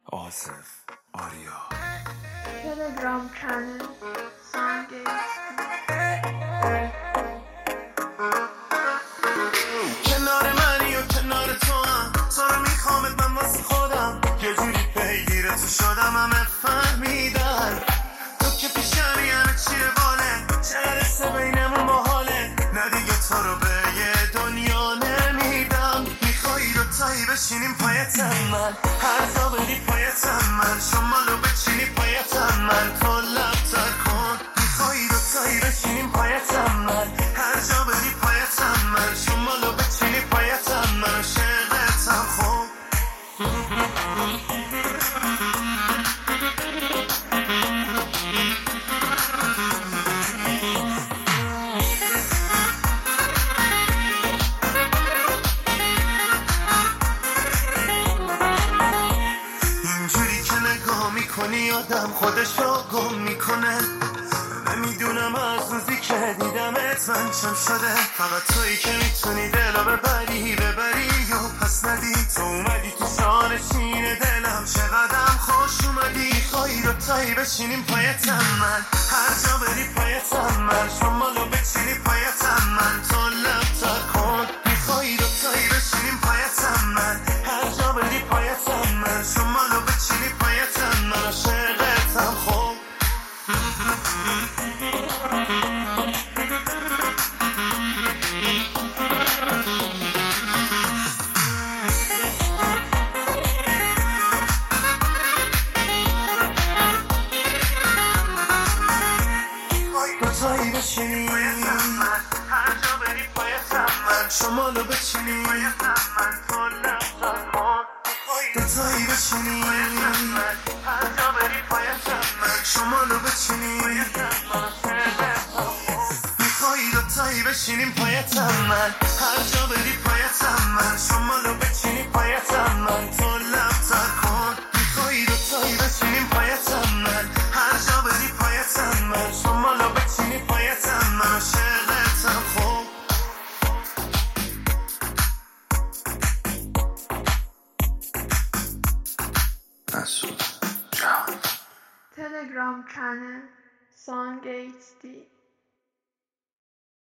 آصف آریا تلگرام کانال کنار منی و کنار تو هم تو رو میخوامت من واسه خودم یه جوری پیگیر تو شدم همه فهمیدن تو که پیشم یعنی چیه باله جلسه بینمون محاله نه دیگه تو رو به یه دنیا نمیدم میخوایی دوتایی بشینیم پایتم من هر جا بری پایتم من شمالو بچینی پایتم من تو لبتر کن میخوایی دوتایی بشینیم پایتم من هر جا بری پایتم من شمالو بچینی پایتم من شقتم خوب اینجوری که نگاه میکنی آدم خودشو گم میکنه نمیدونم از روزی که دیدمت من چم شده فقط تویی که میتونی دلو ببری یا پس ندی تو اومدی تو شانشین دلم چقدرم خوش اومدی خواهی دوتایی بشینیم پایتم من هر جا بری پایتم من شمالو بچینی پایتم من تو لبتر کن میخوایی دوتایی بشینیم پایتم من هر جا بری پایتم من شمالو بچینی پایتم من عاشقتم خوب دوتایی بشینی پایتم من هر جا بری پایتم من شمالو بچینی پایتم من تو لبتر کن دوتایی بشینی پایتم من هر جا بری پایتم من شمالو بچینی پایتم من میخوایی دوتایی بشینیم پایتم من هر جا بری پایتم من شمالو بچینی پایتم من تو لبتر کن میخوایی دوتایی بشینیم پایتم من هر جا بری پایتم من شمالو بچینی پایتم من عاشقتم خوب مسعود جان تلگرام کانال سانگ HD